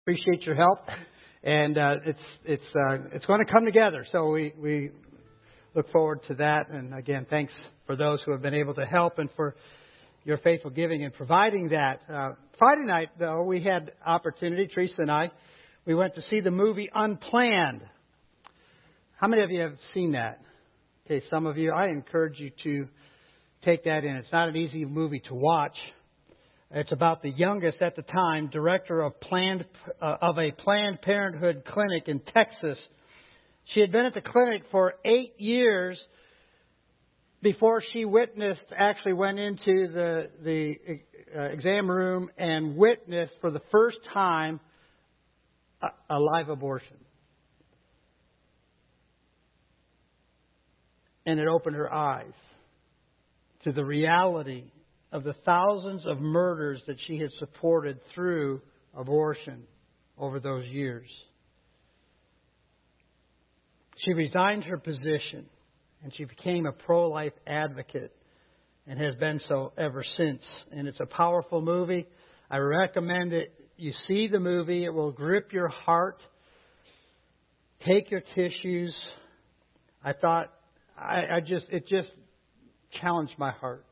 Appreciate your help, and it's going to come together. So we look forward to that. And again, thanks for those who have been able to help and for your faithful giving and providing that. Friday night, though, we had opportunity. Teresa and I, we went to see the movie Unplanned. How many of you have seen that? Okay, some of you. I encourage you to take that in. It's not an easy movie to watch. It's about the youngest at the time, director of a Planned Parenthood clinic in Texas. She had been at the clinic for 8 years before she actually went into the exam room and witnessed for the first time a live abortion. And it opened her eyes to the reality of the thousands of murders that she had supported through abortion over those years. She resigned her position and she became a pro-life advocate and has been so ever since. And it's a powerful movie. I recommend it. You see the movie. It will grip your heart. Take your tissues. I thought, it just challenged my heart.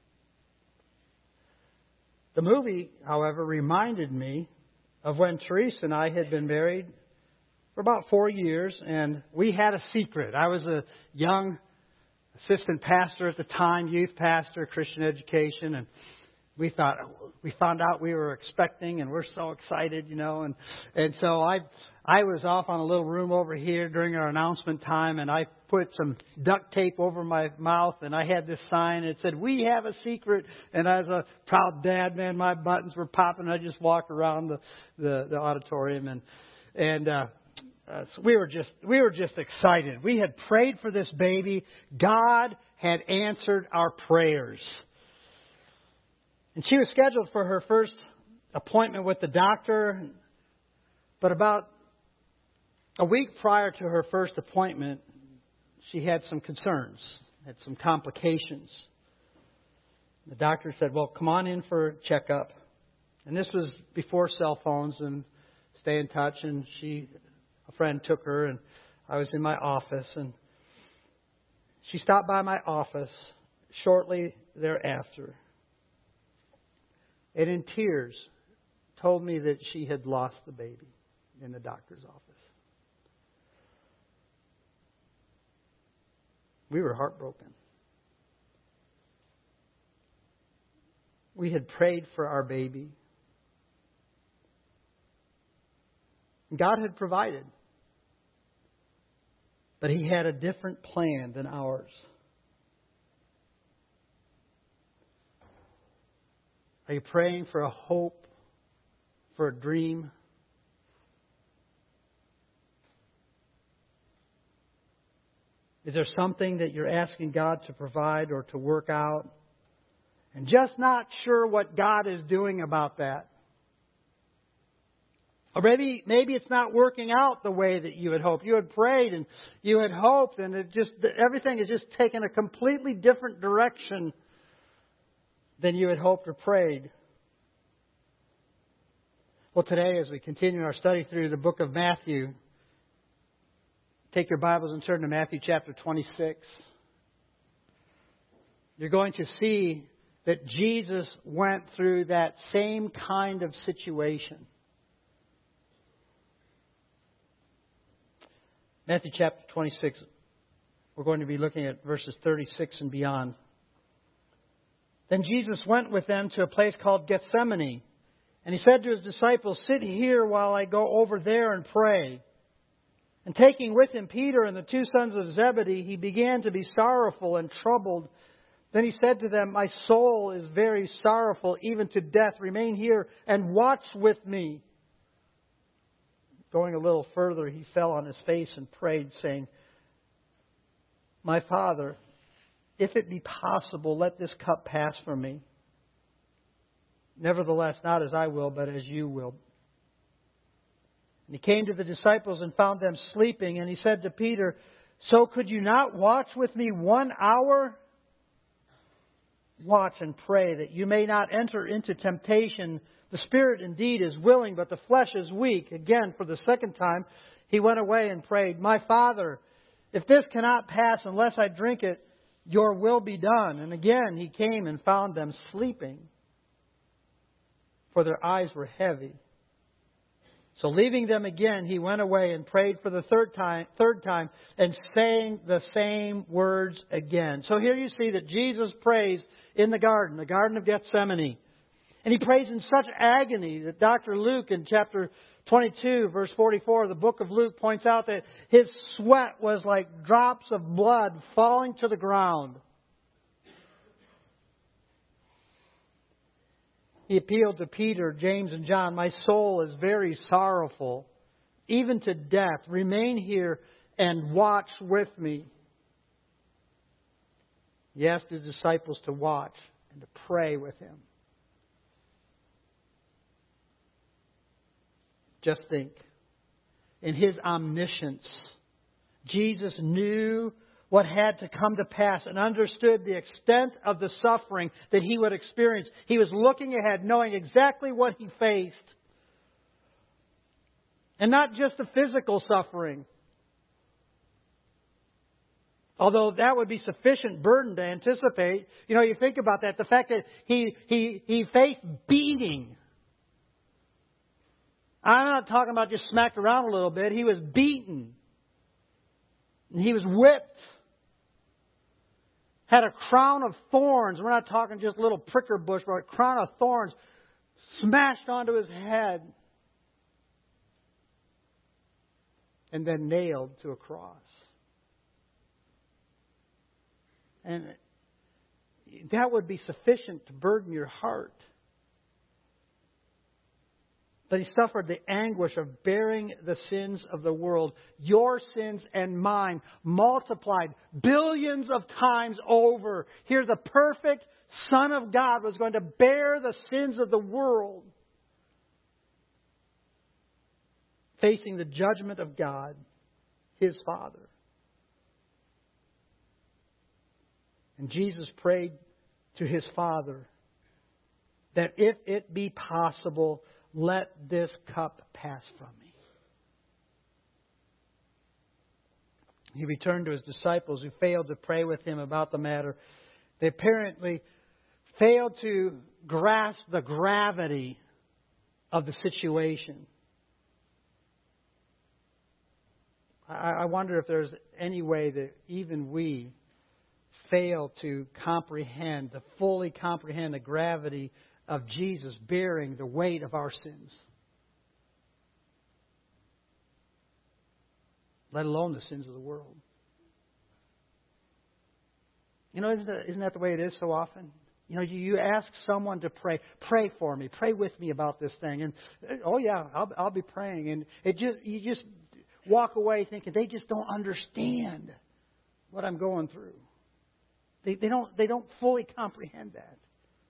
The movie, however, reminded me of when Teresa and I had been married for about 4 years, and we had a secret. I was a young assistant pastor at the time, youth pastor, Christian education, and we found out we were expecting, and we're so excited, and so I was off on a little room over here during our announcement time, and I put some duct tape over my mouth, and I had this sign, and it said, "We have a secret." And as a proud dad, man, my buttons were popping. I just walked around the auditorium, and so we were just excited. We had prayed for this baby. God had answered our prayers. And she was scheduled for her first appointment with the doctor, but about a week prior to her first appointment, she had some concerns, had some complications. The doctor said, "Well, come on in for a checkup." And this was before cell phones and stay in touch. And a friend took her, and I was in my office. And she stopped by my office shortly thereafter, and in tears told me that she had lost the baby in the doctor's office. We were heartbroken. We had prayed for our baby. God had provided. But He had a different plan than ours. Are you praying for a hope, for a dream? Is there something that you're asking God to provide or to work out, and just not sure what God is doing about that? Or maybe it's not working out the way that you had hoped. You had prayed and you had hoped, and everything has just taken a completely different direction than you had hoped or prayed. Well, today, as we continue our study through the book of Matthew, take your Bibles and turn to Matthew chapter 26. You're going to see that Jesus went through that same kind of situation. Matthew chapter 26, we're going to be looking at verses 36 and beyond. Then Jesus went with them to a place called Gethsemane, and He said to His disciples, "Sit here while I go over there and pray." And taking with Him Peter and the 2 sons of Zebedee, He began to be sorrowful and troubled. Then He said to them, "My soul is very sorrowful, even to death. Remain here and watch with me." Going a little further, He fell on His face and prayed, saying, "My Father, if it be possible, let this cup pass from me. Nevertheless, not as I will, but as You will." And He came to the disciples and found them sleeping. And He said to Peter, "So could you not watch with me 1 hour? Watch and pray that you may not enter into temptation. The spirit indeed is willing, but the flesh is weak. Again, for the second time, he went away and prayed, My Father, if this cannot pass unless I drink it, your will be done. And again he came and found them sleeping, for their eyes were heavy. So leaving them again, he went away and prayed for the third time, and saying the same words again. So here you see that Jesus prays in the Garden of Gethsemane. And he prays in such agony that Dr. Luke in chapter 22, verse 44 of the book of Luke points out that his sweat was like drops of blood falling to the ground. He appealed to Peter, James, and John, My soul is very sorrowful, even to death. Remain here and watch with me. He asked his disciples to watch and to pray with him. Just think, in His omniscience, Jesus knew what had to come to pass and understood the extent of the suffering that He would experience. He was looking ahead, knowing exactly what He faced. And not just the physical suffering. Although that would be sufficient burden to anticipate. You know, you think about that. The fact that He faced beating. I'm not talking about just smacked around a little bit. He was beaten. He was whipped. Had a crown of thorns. We're not talking just a little pricker bush, but a crown of thorns smashed onto his head. And then nailed to a cross. And that would be sufficient to burden your heart. But He suffered the anguish of bearing the sins of the world, your sins and mine, multiplied billions of times over. Here the perfect Son of God was going to bear the sins of the world, facing the judgment of God, His Father. And Jesus prayed to His Father that if it be possible, let this cup pass from me. He returned to His disciples who failed to pray with Him about the matter. They apparently failed to grasp the gravity of the situation. I wonder if there's any way that even we fail to fully comprehend the gravity of Jesus bearing the weight of our sins. Let alone the sins of the world. You know, isn't that the way it is so often? You know, you ask someone to pray for me, pray with me about this thing, and oh yeah, I'll be praying, and you just walk away thinking they just don't understand what I'm going through. They don't fully comprehend that.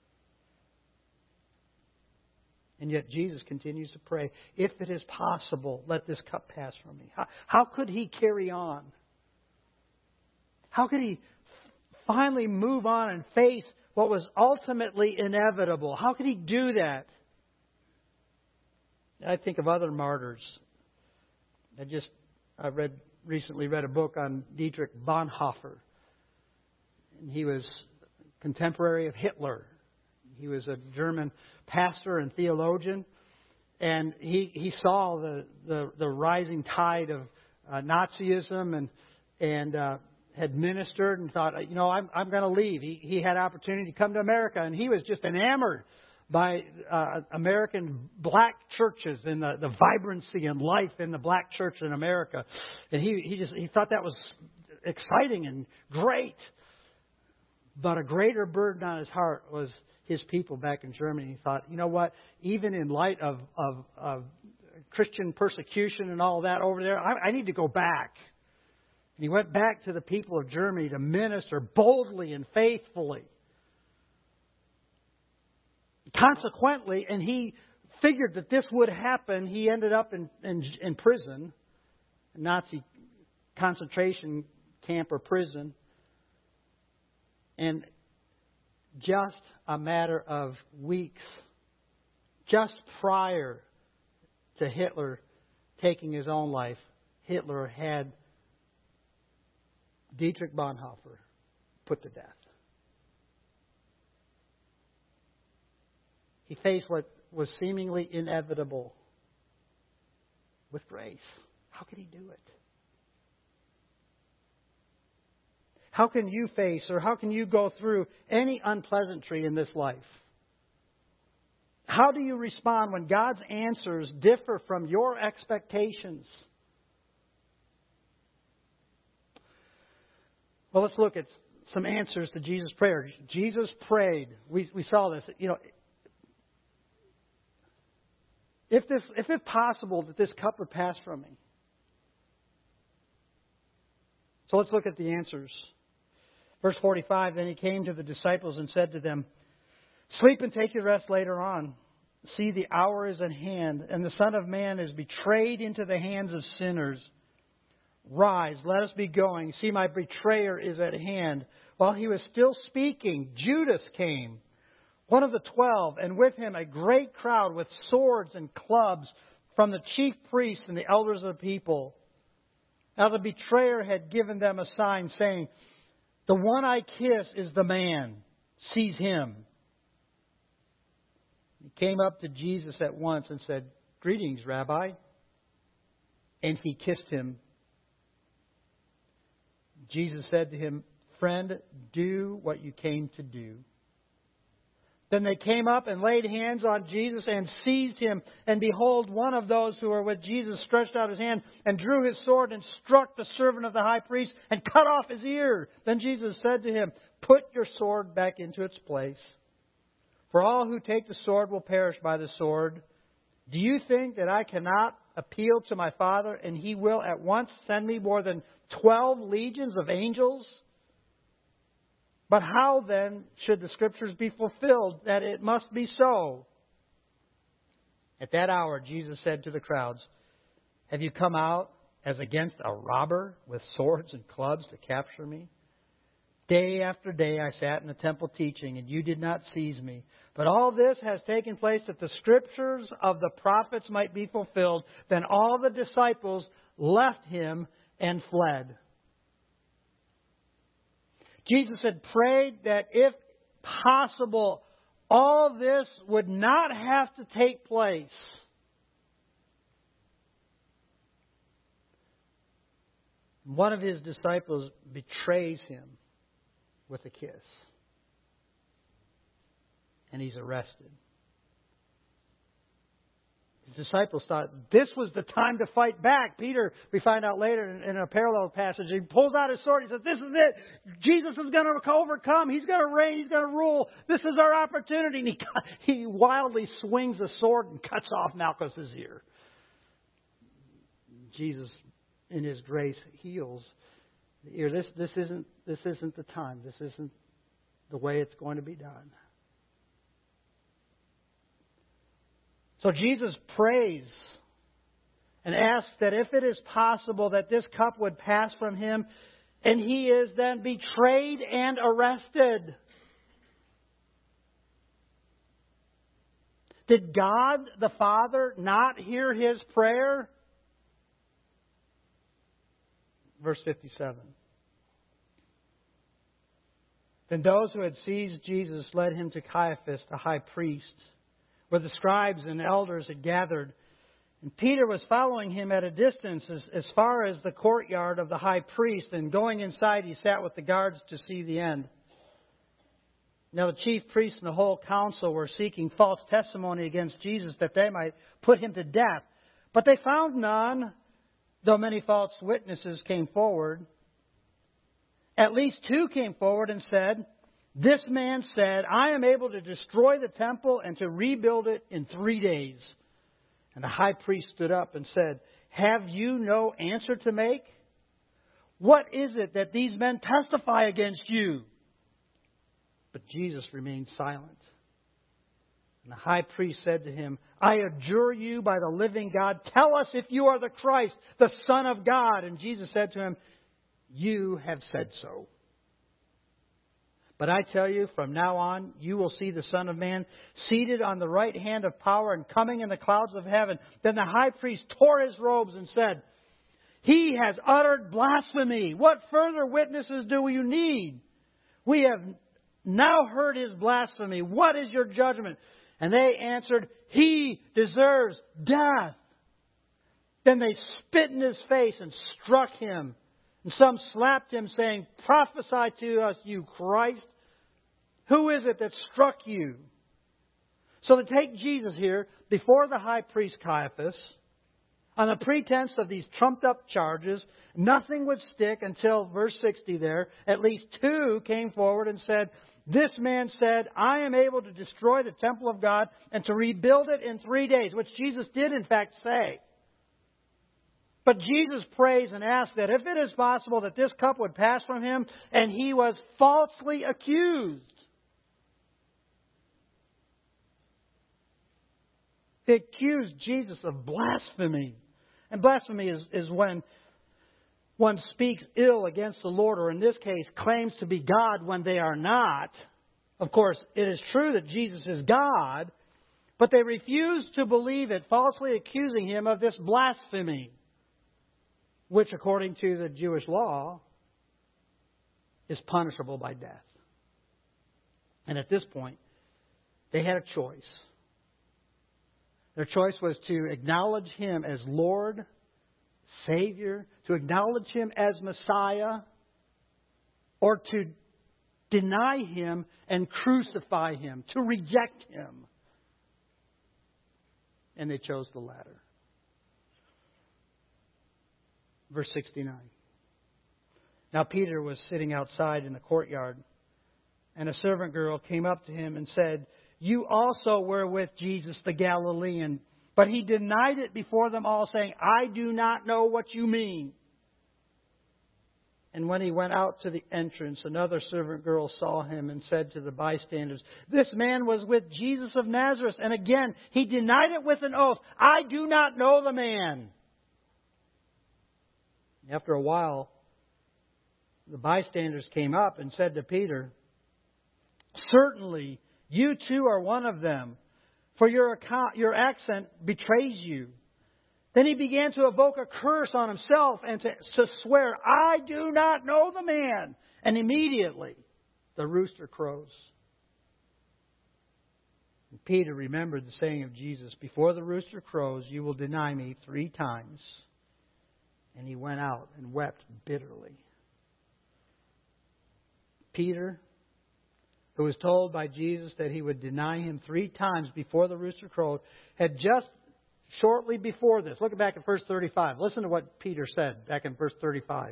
And yet Jesus continues to pray, if it is possible, let this cup pass from me. How could He carry on? How could He finally move on and face what was ultimately inevitable? How could He do that? I think of other martyrs. I recently read a book on Dietrich Bonhoeffer. And he was contemporary of Hitler. He was a German pastor and theologian, and he saw the rising tide of Nazism and had ministered and thought, you know, I'm going to leave. He had opportunity to come to America, and he was just enamored by American black churches and the vibrancy and life in the black church in America, and he thought that was exciting and great. But a greater burden on his heart was his people back in Germany. He thought, you know what? Even in light of Christian persecution and all that over there, I need to go back. And he went back to the people of Germany to minister boldly and faithfully. Consequently, and he figured that this would happen, he ended up in prison, a Nazi concentration camp or prison. And just a matter of weeks, just prior to Hitler taking his own life, Hitler had Dietrich Bonhoeffer put to death. He faced what was seemingly inevitable with grace. How could he do it? How can you face or how can you go through any unpleasantry in this life? How do you respond when God's answers differ from your expectations? Well, let's look at some answers to Jesus' prayer. Jesus prayed. We saw this. If it's possible that this cup would pass from me. So let's look at the answers. Verse 45, then he came to the disciples and said to them, sleep and take your rest later on. See, the hour is at hand, and the Son of Man is betrayed into the hands of sinners. Rise, let us be going. See, my betrayer is at hand. While he was still speaking, Judas came, one of the 12, and with him a great crowd with swords and clubs from the chief priests and the elders of the people. Now the betrayer had given them a sign saying, the one I kiss is the man. Seize him. He came up to Jesus at once and said, greetings, Rabbi. And he kissed him. Jesus said to him, friend, do what you came to do. Then they came up and laid hands on Jesus and seized him. And behold, one of those who were with Jesus stretched out his hand and drew his sword and struck the servant of the high priest and cut off his ear. Then Jesus said to him, put your sword back into its place. For all who take the sword will perish by the sword. Do you think that I cannot appeal to my Father and He will at once send me more than 12 legions of angels? But how then should the Scriptures be fulfilled that it must be so? At that hour, Jesus said to the crowds, have you come out as against a robber with swords and clubs to capture me? Day after day I sat in the temple teaching, and you did not seize me. But all this has taken place that the Scriptures of the prophets might be fulfilled. Then all the disciples left him and fled. Jesus had prayed that if possible, all this would not have to take place. One of his disciples betrays him with a kiss. And he's arrested. His disciples thought this was the time to fight back. Peter, we find out later in a parallel passage, he pulls out his sword. He says, this is it. Jesus is going to overcome. He's going to reign. He's going to rule. This is our opportunity. And he wildly swings a sword and cuts off Malchus' ear. Jesus, in His grace, heals the ear. This isn't the time. This isn't the way it's going to be done. So Jesus prays and asks that if it is possible that this cup would pass from Him, and He is then betrayed and arrested. Did God the Father not hear his prayer? Verse 57. Then those who had seized Jesus led Him to Caiaphas, the high priest, where the scribes and elders had gathered. And Peter was following him at a distance as far as the courtyard of the high priest. And going inside, he sat with the guards to see the end. Now the chief priests and the whole council were seeking false testimony against Jesus that they might put Him to death. But they found none, though many false witnesses came forward. At least 2 came forward and said, this man said, I am able to destroy the temple and to rebuild it in 3 days. And the high priest stood up and said, have you no answer to make? What is it that these men testify against you? But Jesus remained silent. And the high priest said to him, I adjure you by the living God, tell us if you are the Christ, the Son of God. And Jesus said to him, you have said so. But I tell you, from now on, you will see the Son of Man seated on the right hand of power and coming in the clouds of heaven." Then the high priest tore his robes and said, "He has uttered blasphemy. What further witnesses do you need? We have now heard his blasphemy. What is your judgment?" And they answered, "He deserves death." Then they spit in his face and struck him. And some slapped him, saying, "Prophesy to us, you Christ. Who is it that struck you?" So they take Jesus here before the high priest Caiaphas on the pretense of these trumped-up charges. Nothing would stick until verse 60 there. At least two came forward and said, "This man said, I am able to destroy the temple of God and to rebuild it in 3 days," which Jesus did in fact say. But Jesus prays and asks that if it is possible that this cup would pass from him, and he was falsely accused. They accused Jesus of blasphemy. And blasphemy is when one speaks ill against the Lord, or in this case, claims to be God when they are not. Of course, it is true that Jesus is God, but they refused to believe it, falsely accusing him of this blasphemy, which, according to the Jewish law, is punishable by death. And at this point, they had a choice. Their choice was to acknowledge him as Lord, Savior, to acknowledge him as Messiah, or to deny him and crucify him, to reject him. And they chose the latter. Verse 69. Now Peter was sitting outside in the courtyard, and a servant girl came up to him and said, "You also were with Jesus the Galilean." But he denied it before them all, saying, "I do not know what you mean." And when he went out to the entrance, another servant girl saw him and said to the bystanders, "This man was with Jesus of Nazareth." And again, he denied it with an oath, "I do not know the man." After a while, the bystanders came up and said to Peter, "Certainly, you too are one of them, for your accent betrays you." Then he began to evoke a curse on himself and to swear, "I do not know the man." And immediately the rooster crows. And Peter remembered the saying of Jesus, "Before the rooster crows, you will deny me 3 times. And he went out and wept bitterly. Peter, who was told by Jesus that he would deny him 3 times before the rooster crowed, had just shortly before this, look back at verse 35. Listen to what Peter said back in verse 35.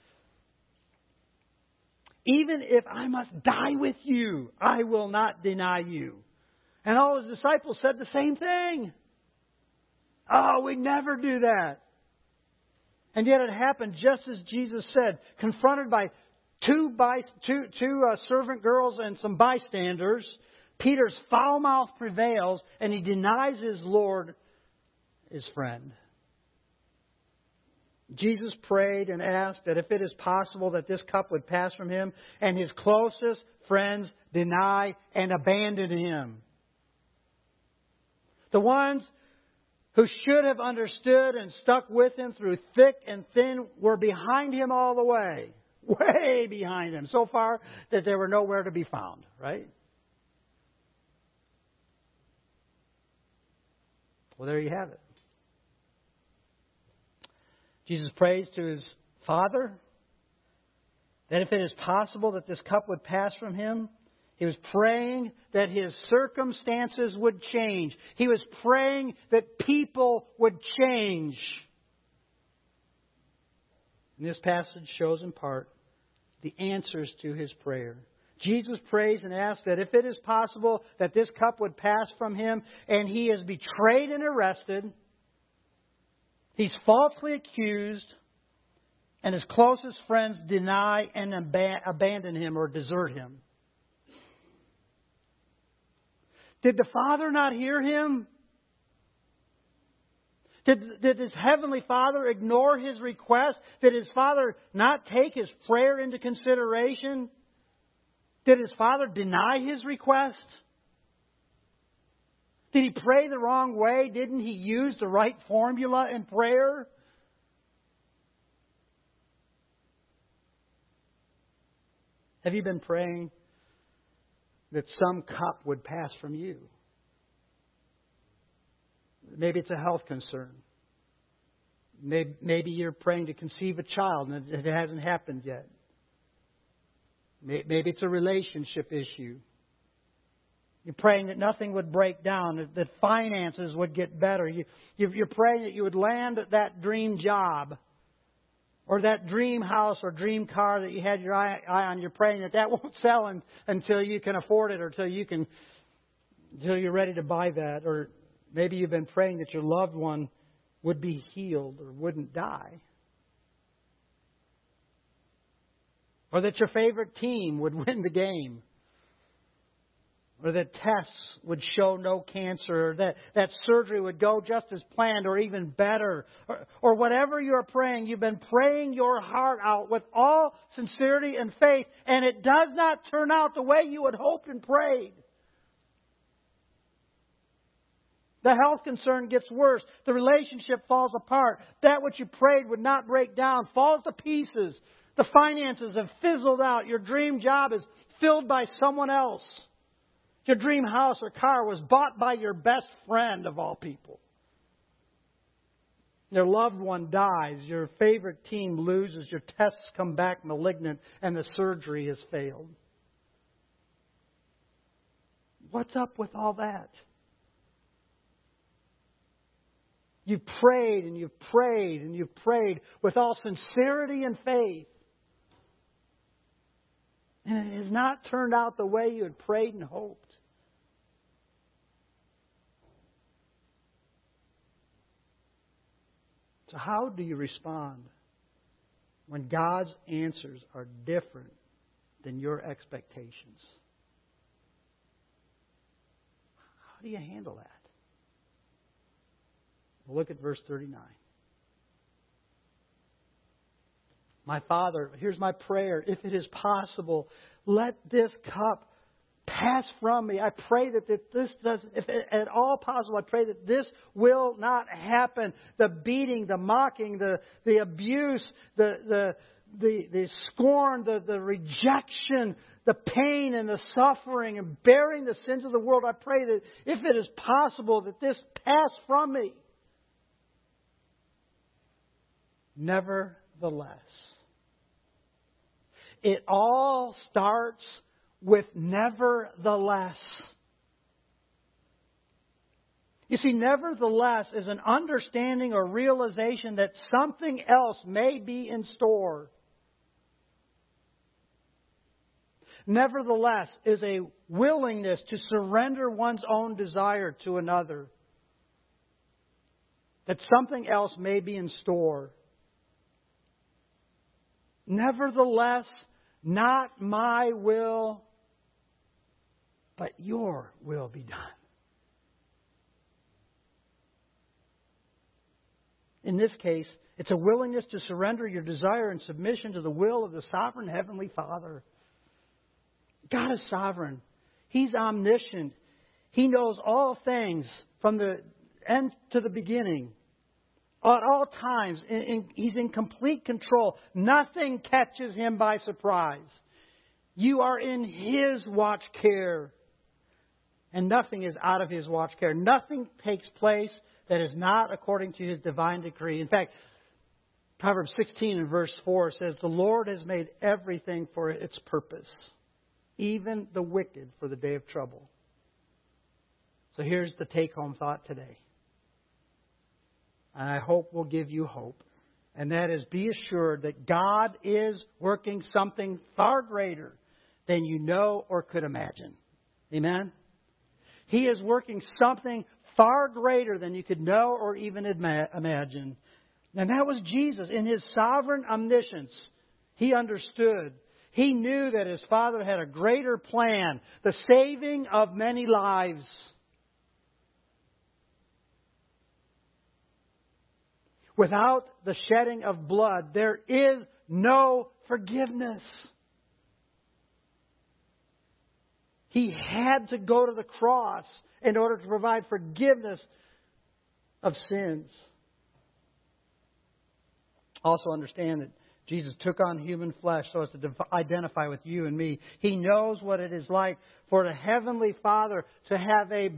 "Even if I must die with you, I will not deny you." And all his disciples said the same thing. "Oh, we'd never do that." And yet it happened just as Jesus said, confronted by two servant girls and some bystanders. Peter's foul mouth prevails, and he denies his Lord, his friend. Jesus prayed and asked that if it is possible that this cup would pass from him, and his closest friends deny and abandon him. The ones who should have understood and stuck with him through thick and thin were behind him all the way. Way behind him. So far that they were nowhere to be found, right? Well, there you have it. Jesus prays to his Father that if it is possible that this cup would pass from him. He was praying that his circumstances would change. He was praying that people would change. And this passage shows in part the answers to his prayer. Jesus prays and asks that if it is possible that this cup would pass from him, and he is betrayed and arrested, he's falsely accused, and his closest friends deny and abandon him or desert him. Did the Father not hear him? Did his Heavenly Father ignore his request? Did his Father not take his prayer into consideration? Did his father deny his request? Did he pray the wrong way? Didn't he use the right formula in prayer? Have you been praying that some cup would pass from you? Maybe it's a health concern. Maybe you're praying to conceive a child and it hasn't happened yet. Maybe it's a relationship issue. You're praying that nothing would break down, that finances would get better. You're praying that you would land that dream job or that dream house or dream car that you had your eye on. You're praying that won't sell until you can afford it or until you're ready to buy that. Or maybe you've been praying that your loved one would be healed or wouldn't die. Or that your favorite team would win the game. Or that tests would show no cancer. Or that surgery would go just as planned or even better. Or whatever you're praying, you've been praying your heart out with all sincerity and faith. And it does not turn out the way you had hoped and prayed. The health concern gets worse. The relationship falls apart. That which you prayed would not break down falls to pieces. The finances have fizzled out. Your dream job is filled by someone else. Your dream house or car was bought by your best friend of all people. Your loved one dies. Your favorite team loses. Your tests come back malignant and the surgery has failed. What's up with all that? You've prayed and you've prayed and you've prayed with all sincerity and faith. And it has not turned out the way you had prayed and hoped. So how do you respond when God's answers are different than your expectations? How do you handle that? Well, look at verse 39. My Father, here's my prayer. If it is possible, let this cup pass from me. I pray that this does, if at all possible, I pray that this will not happen. The beating, the mocking, the abuse, the scorn, the rejection, the pain and the suffering and bearing the sins of the world. I pray that if it is possible, that this pass from me. Nevertheless, it all starts with nevertheless. You see, nevertheless is an understanding or realization that something else may be in store. Nevertheless is a willingness to surrender one's own desire to another. That something else may be in store. Nevertheless, not my will, but your will be done. In this case, it's a willingness to surrender your desire and submission to the will of the sovereign Heavenly Father. God is sovereign. He's omniscient. He knows all things from the end to the beginning. At all times, He's in complete control. Nothing catches Him by surprise. You are in His watch care. And nothing is out of His watch care. Nothing takes place that is not according to His divine decree. In fact, Proverbs 16 and verse 4 says, the Lord has made everything for its purpose, even the wicked for the day of trouble. So here's the take-home thought today. And I hope will give you hope. And that is, be assured that God is working something far greater than you know or could imagine. Amen? He is working something far greater than you could know or even imagine. And that was Jesus. In His sovereign omniscience, He understood. He knew that His Father had a greater plan, the saving of many lives. Without the shedding of blood, there is no forgiveness. He had to go to the cross in order to provide forgiveness of sins. Also understand that Jesus took on human flesh so as to identify with you and me. He knows what it is like for the Heavenly Father to have a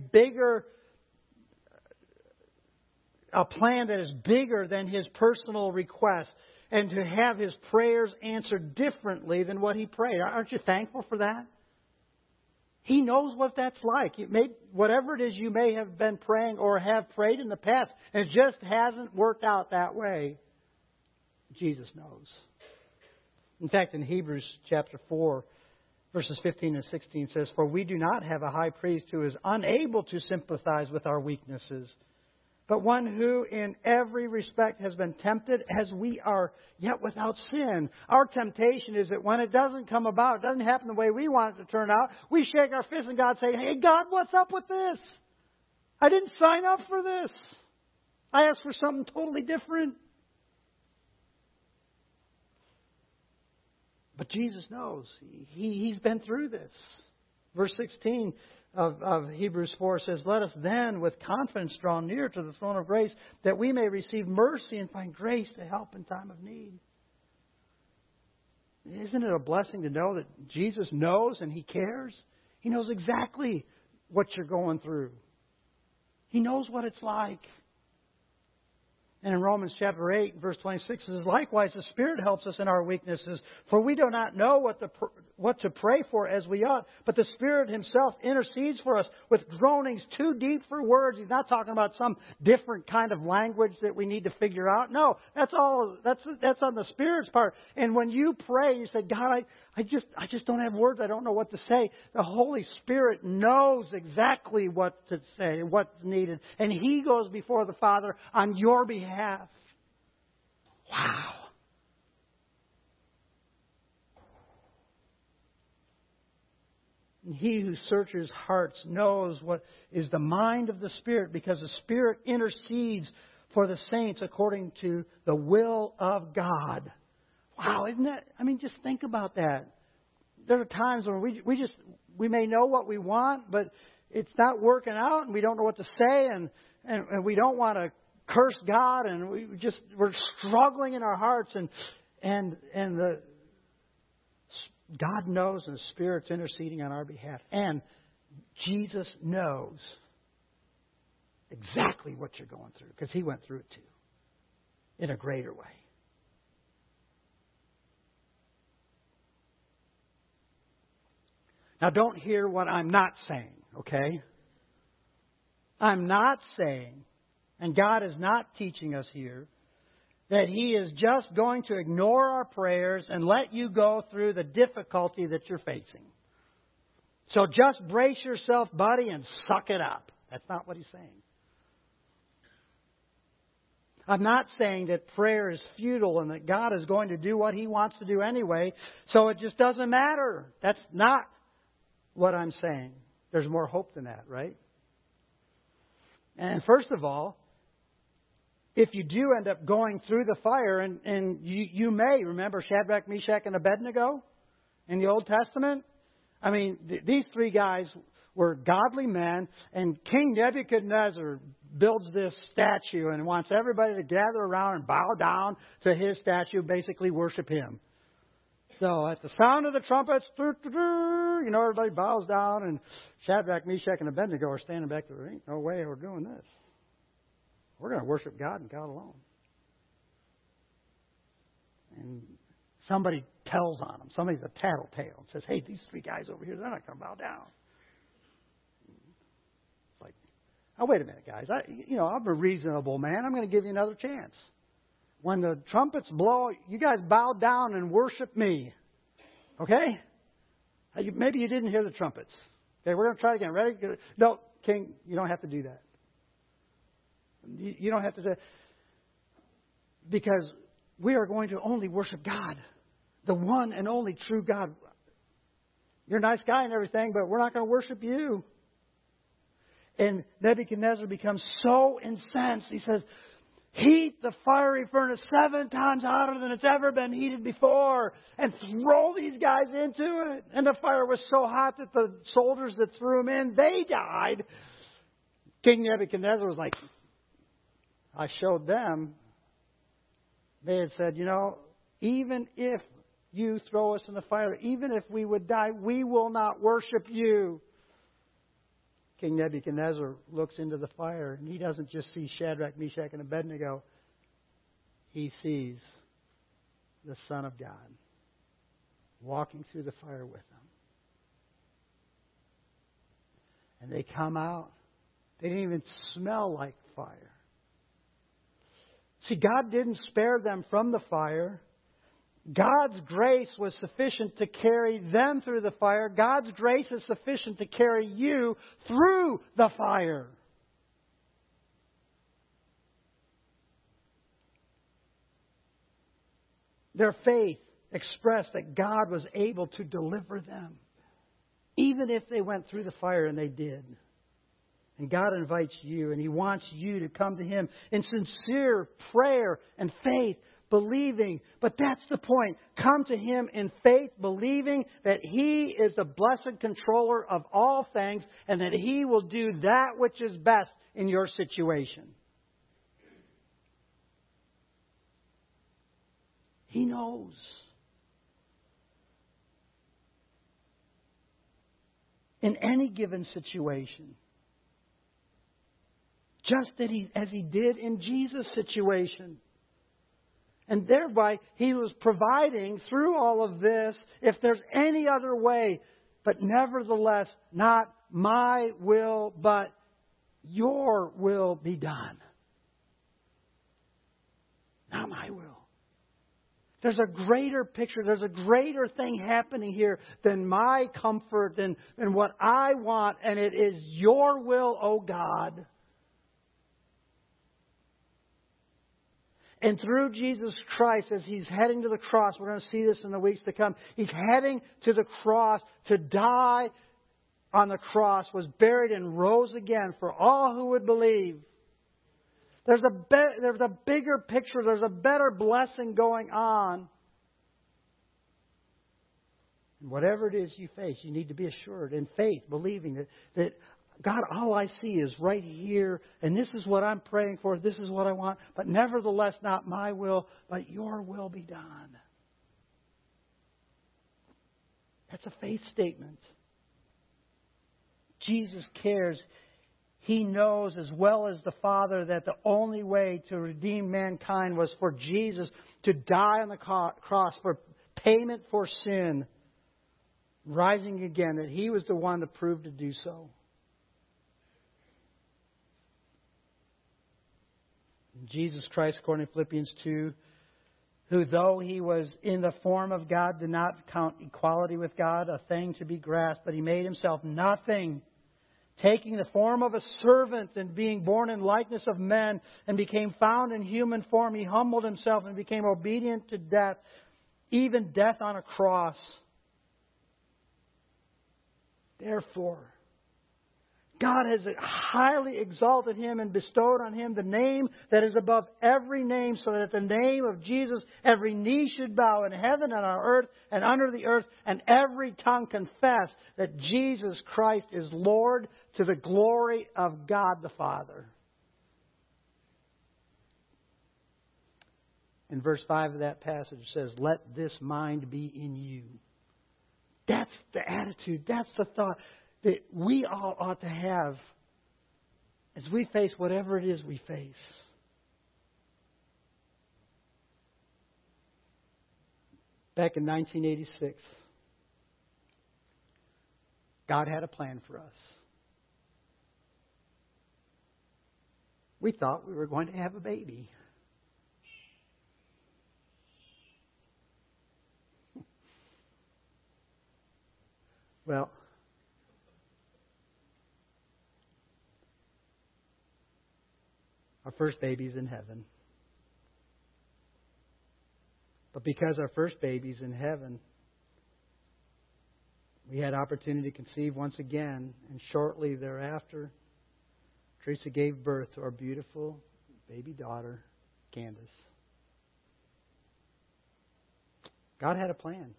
plan that is bigger than His personal request, and to have His prayers answered differently than what He prayed. Aren't you thankful for that? He knows what that's like. Whatever it is you may have been praying or have prayed in the past, and it just hasn't worked out that way. Jesus knows. In fact, in Hebrews chapter 4, verses 15 and 16 says, "For we do not have a high priest who is unable to sympathize with our weaknesses, but one who in every respect has been tempted as we are, yet without sin." Our temptation is that when it doesn't come about, it doesn't happen the way we want it to turn out, we shake our fist and God say, "Hey, God, what's up with this? I didn't sign up for this. I asked for something totally different." But Jesus knows. He's been through this. Verse 16 of Hebrews 4 says, "Let us then with confidence draw near to the throne of grace, that we may receive mercy and find grace to help in time of need." Isn't it a blessing to know that Jesus knows and He cares? He knows exactly what you're going through. He knows what it's like. And in Romans chapter 8, verse 26, it says, "Likewise, the Spirit helps us in our weaknesses, for we do not know what to pray for as we ought, but the Spirit Himself intercedes for us with groanings too deep for words." He's not talking about some different kind of language that we need to figure out. No, that's on the Spirit's part. And when you pray, you say, "God, I just don't have words. I don't know what to say." The Holy Spirit knows exactly what to say, what's needed. And He goes before the Father on your behalf. Wow. And He who searches hearts knows what is the mind of the Spirit, because the Spirit intercedes for the saints according to the will of God. Wow, isn't that? I mean, just think about that. There are times when we may know what we want, but it's not working out, and we don't know what to say, and we don't want to curse God, and we're struggling in our hearts, and God knows, and the Spirit's interceding on our behalf, and Jesus knows exactly what you're going through, because He went through it too, in a greater way. Now, don't hear what I'm not saying, okay? I'm not saying, and God is not teaching us here, that He is just going to ignore our prayers and let you go through the difficulty that you're facing. So just brace yourself, buddy, and suck it up. That's not what He's saying. I'm not saying that prayer is futile and that God is going to do what He wants to do anyway, so it just doesn't matter. That's not what I'm saying. There's more hope than that, right? And first of all, if you do end up going through the fire, and you may remember Shadrach, Meshach, and Abednego in the Old Testament. I mean, these three guys were godly men, and King Nebuchadnezzar builds this statue and wants everybody to gather around and bow down to his statue, basically worship him. So at the sound of the trumpets, everybody bows down, and Shadrach, Meshach, and Abednego are standing back there. There ain't no way we're doing this. We're going to worship God and God alone. And somebody tells on them. Somebody's a tattletale and says, "Hey, these three guys over here, they're not going to bow down." It's like, oh, wait a minute, guys. I'm a reasonable man. I'm going to give you another chance. When the trumpets blow, you guys bow down and worship me. Okay? Maybe you didn't hear the trumpets. Okay, we're going to try it again. Ready? No, King, you don't have to do that. You don't have to do that. Because we are going to only worship God, the one and only true God. You're a nice guy and everything, but we're not going to worship you. And Nebuchadnezzar becomes so incensed. He says, heat the fiery furnace 7 times hotter than it's ever been heated before and throw these guys into it. And the fire was so hot that the soldiers that threw them in, they died. King Nebuchadnezzar was like, I showed them. They had said, even if you throw us in the fire, even if we would die, we will not worship you. King Nebuchadnezzar looks into the fire, and he doesn't just see Shadrach, Meshach, and Abednego. He sees the Son of God walking through the fire with them. And they come out. They didn't even smell like fire. See, God didn't spare them from the fire. God's grace was sufficient to carry them through the fire. God's grace is sufficient to carry you through the fire. Their faith expressed that God was able to deliver them, even if they went through the fire, and they did. And God invites you, and He wants you to come to Him in sincere prayer and faith, believing. But that's the point. Come to Him in faith, believing that He is the blessed controller of all things and that He will do that which is best in your situation. He knows. In any given situation. Just as He did in Jesus' situation. And thereby, He was providing through all of this, if there's any other way, but nevertheless, not my will, but your will be done. Not my will. There's a greater picture, there's a greater thing happening here than my comfort, than what I want, and it is your will, O God. And through Jesus Christ, as He's heading to the cross, we're going to see this in the weeks to come, He's heading to the cross to die on the cross, was buried and rose again for all who would believe. There's a bigger picture, there's a better blessing going on. And whatever it is you face, you need to be assured in faith, believing that God, all I see is right here, and this is what I'm praying for, this is what I want, but nevertheless, not my will, but your will be done. That's a faith statement. Jesus cares. He knows as well as the Father that the only way to redeem mankind was for Jesus to die on the cross for payment for sin, rising again, that He was the one to prove to do so. Jesus Christ, according to Philippians 2, who though He was in the form of God, did not count equality with God a thing to be grasped, but He made Himself nothing, taking the form of a servant and being born in likeness of men, and became found in human form. He humbled Himself and became obedient to death, even death on a cross. Therefore, God has highly exalted Him and bestowed on Him the name that is above every name, so that at the name of Jesus every knee should bow in heaven and on earth and under the earth, and every tongue confess that Jesus Christ is Lord, to the glory of God the Father. In verse 5 of that passage it says, let this mind be in you. That's the attitude, that's the thought that we all ought to have as we face whatever it is we face. Back in 1986, God had a plan for us. We thought we were going to have a baby. Well, our first baby's in heaven. But because our first baby's in heaven, we had opportunity to conceive once again. And shortly thereafter, Teresa gave birth to our beautiful baby daughter, Candace. God had a plan.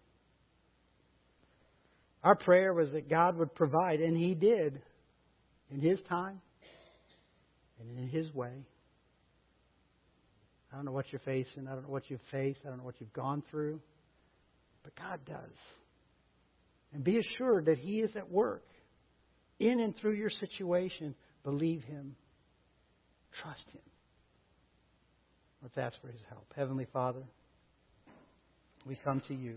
Our prayer was that God would provide, and He did, in His time and in His way. I don't know what you're facing. I don't know what you've faced. I don't know what you've gone through. But God does. And be assured that He is at work in and through your situation. Believe Him. Trust Him. Let's ask for His help. Heavenly Father, we come to You.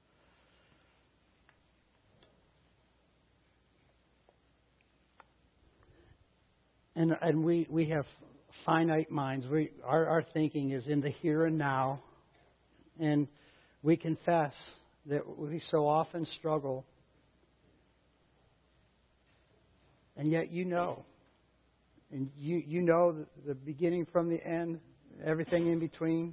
And we have finite minds. Our thinking is in the here and now. And we confess that we so often struggle. And yet You know. And you know the beginning from the end, everything in between.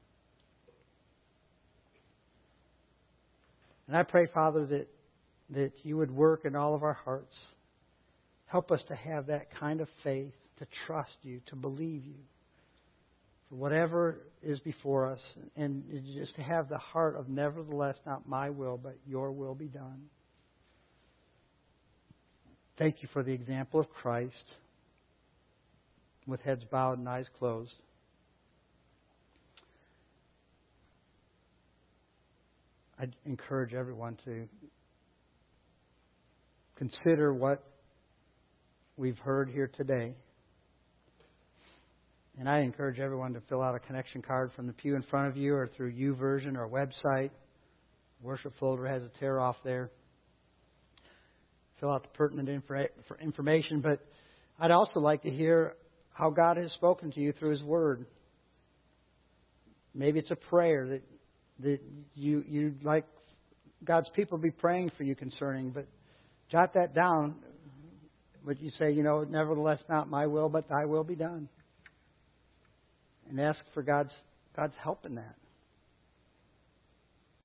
And I pray, Father, that You would work in all of our hearts. Help us to have that kind of faith, to trust You, to believe You for whatever is before us, and just to have the heart of nevertheless, not my will, but Your will be done. Thank You for the example of Christ, with heads bowed and eyes closed. I'd encourage everyone to consider what we've heard here today. And I encourage everyone to fill out a connection card from the pew in front of you or through YouVersion or website. Worship folder has a tear off there. Fill out the pertinent information. But I'd also like to hear how God has spoken to you through His Word. Maybe it's a prayer that you'd like God's people to be praying for you concerning. But jot that down. But you say, nevertheless, not my will, but Thy will be done. And ask for God's help in that.